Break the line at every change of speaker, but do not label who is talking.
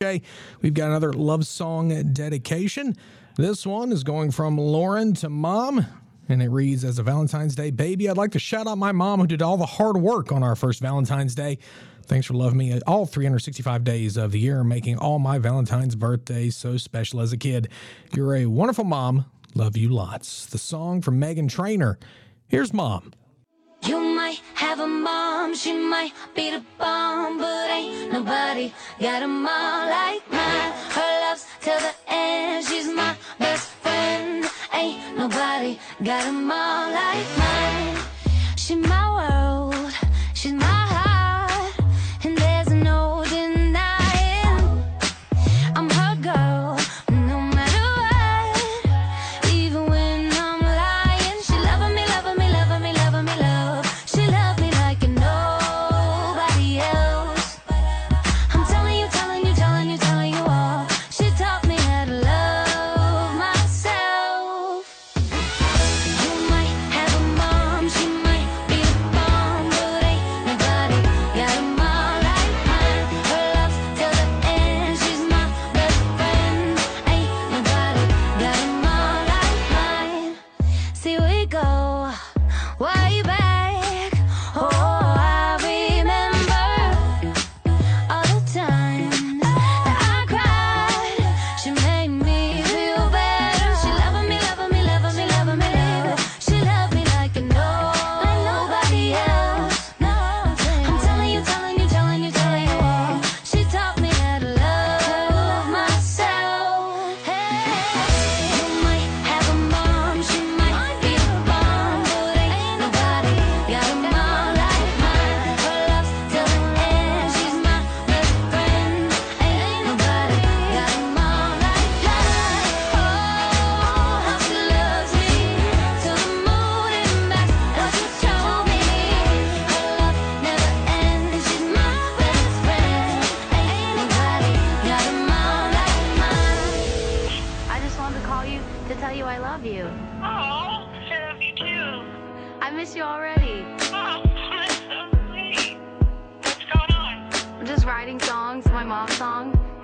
birthday. We've got another love song dedication. This one is going from Lauren to Mom, and it reads, as a Valentine's Day baby, I'd like to shout out my mom who did all the hard work on our first Valentine's Day. Thanks for loving me all 365 days of the year, making all my Valentine's birthdays so special as a kid. You're a wonderful mom. Love you lots. The song from Meghan Trainor. Here's Mom.
You might have a mom, she might be the bomb, but ain't nobody got a mom like mine. Her love's till the end, she's my best friend. Ain't nobody got a mom like mine. She's my world, she's my heart, and there's no denying I'm her girl, no matter what. Even when I'm lying, she loving me, loving me, loving me, loving me, love. She loved me like nobody else. I'm telling you, telling you, telling you, telling you all. She taught me how to love myself. You might have a mom, she might be a bomb, but ain't nobody got a mom like mine. Her love's till the end, she's my best friend. Ain't nobody got a mom like mine. See, we go way back. Oh, I remember all the times that I cried. She made me feel better. She loving me, loving me, loving me, loving me. She loved me like nobody else. I'm telling you, telling you, telling you, telling you all. She taught me how to love myself. Hey, you might have a mom, she might be a bomb, but ain't nobody got a mom like mine. Her love's till the end, she's my best friend. Ain't nobody got a mom like mine. Oh, how she loves me till the moon and back. That's what she told me. Her love never ends. She's my best friend. Ain't nobody got a mom like mine. I just wanted to call you to tell you I love you.
Oh, I love you too.
I miss you already.
Oh, that's so sweet. What's going on?
I'm just writing songs, my mom's song.